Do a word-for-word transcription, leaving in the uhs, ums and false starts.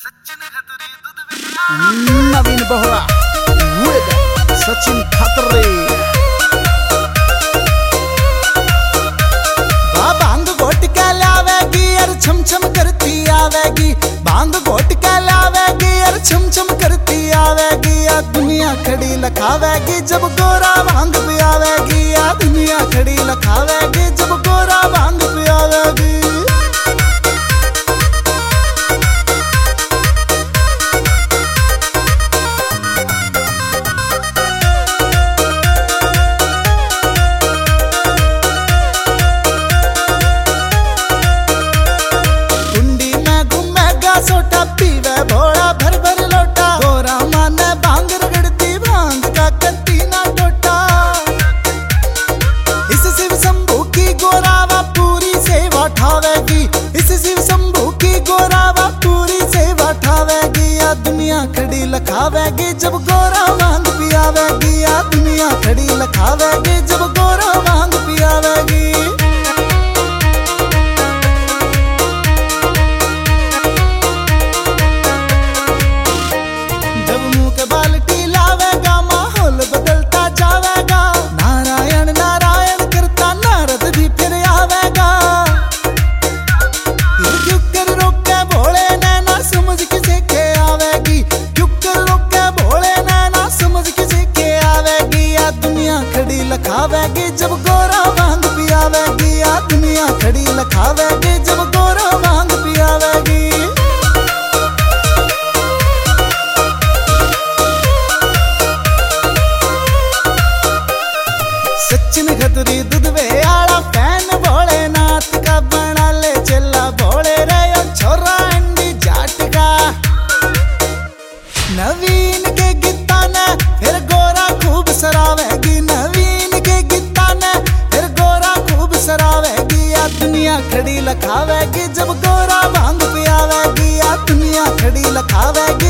नवीन Bohra with Sachin खतरे। भांग घोट के लावेगी और छम छम करती आवेगी, भांग घोट के लावेगी और छम छम करती आवेगी। आ दुनिया खड़ी लखावेगी जब गोरा भांग पियावेगी, आ दुनिया खड़ी लखावेगी जब गोरा भांग पियावेगी। सोटा पीवे भोला भर भर लोटा, गोरा माने भांग रगड़ती भांग का करती ना टोटा। इस शिव शंभू की गोरावा पूरी सेवा ठावेगी, इस शिव शंभू की गोरावा पूरी सेवा ठावेगी। आ दुनिया खड़ी लखावेगी जब गोरा भांग पियावेगी, आ दुनिया खड़ी लखावेगी जब गोरा भांग पियावेगी। बाल्टी लावेगा माहौल बदलता जावेगा, नारायण नारायण करता नारद भी फिर आवेगा। क्यों कर रोके भोले नैना समझ किसे के आवेगी, क्यों कर रोके भोले नैना समझ किसे के आवेगी। आ दुनिया खड़ी लखावेगी जब गोरा भांग पियावेगी, आ दुनिया खड़ी लखावेगी जब गोरा भांग पियावेगी। सचिन खतरी दुधवे आला फैन भोलेनाथ का, बना ले चला भोले रे छोरा अंडी जाट का। नवीन के गीता ने फिर गोरा खूब सरावेगी, नवीन के गीता ने फिर गोरा खूब सरावेगी। आ दुनिया खड़ी लखावेगी जब गोरा भांग पियावेगी, आ दुनिया खड़ी लखावेगी।